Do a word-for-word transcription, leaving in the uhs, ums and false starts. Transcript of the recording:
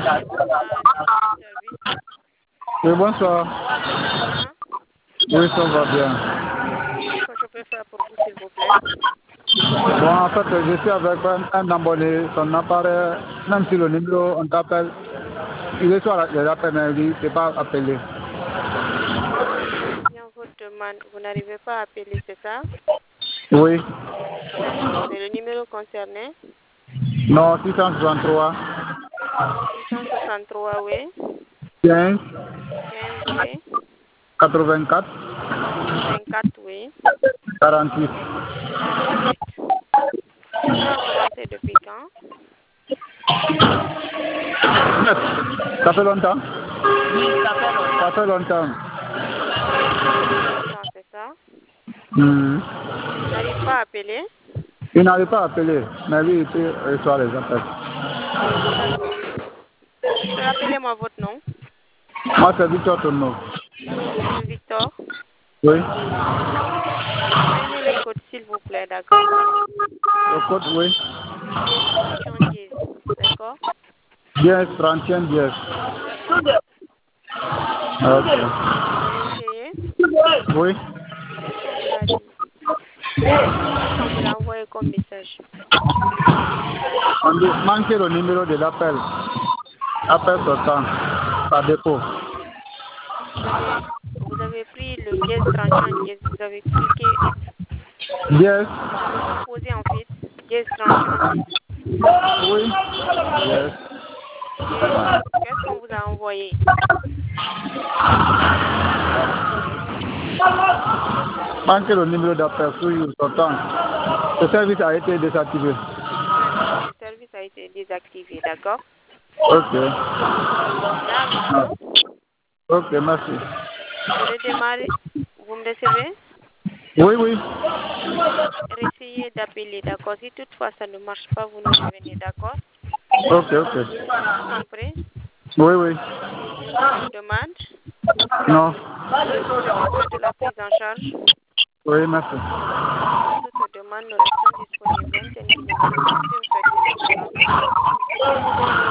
Oui, bonsoir. Oui, ça va bien. Qu'est-ce que je peux faire pour vous, s'il vous plaît? Bon, en fait, je suis avec un, un abonné, son appareil, même si le numéro, on t'appelle, il est sur les appels, mais il ne peut pas appeler. Bien, votre demande, vous n'arrivez pas à appeler, c'est ça? Oui. C'est le numéro concerné? Non, six cent soixante-trois. six cent soixante-trois, oui. quinze. quinze, oui. quatre-vingt-quatre. vingt-quatre, oui. quarante-huit. quarante-huit. Ça a commencé depuis quand? Ça fait longtemps? Ça fait longtemps. longtemps, c'est ça? Mmh. Il n'arrive pas à appeler? Il n'arrive pas à appeler, mais lui, il peut recevoir les appels. D'accord. Rappelez-moi votre nom. Moi, c'est Victor Tourneau. Monsieur Victor. Oui. Prenez le code, s'il vous plaît, d'accord? Le code, oui. trente et un dièse, d'accord? Dièse, trente et un dièse. Ok. Vous avez essayé? Oui. Qu'est-ce qu'on vous a dit? Qu'est-ce qu'on vous a envoyé comme message? On dit manquer le numéro de l'appel. Appel sortant. Par dépôt. Vous avez, vous avez pris le dièse trente et un dièse, vous avez cliqué. Dièse. Le composé en fait, dièse trente et un dièse. Oui. Yes. Et qu'est-ce qu'on vous a envoyé? Manquer le numéro d'appel sur sortant. Le service a été désactivé. D'accord, le service a été désactivé, d'accord? Ok. Là, monsieur, Ok, merci. je redémarre. Vous me recevez? Oui, oui. Essayez d'appeler, d'accord? Si toutefois ça ne marche pas, vous nous revenez, d'accord? Ok, ok. Vous comprenez? Oui, oui. Une autre demande? Non. Vous avez besoin de la prise en charge? Oui, merci. Toute autre demande, nous restons disponibles. Un tel numéro, si vous souhaitez nous contacter.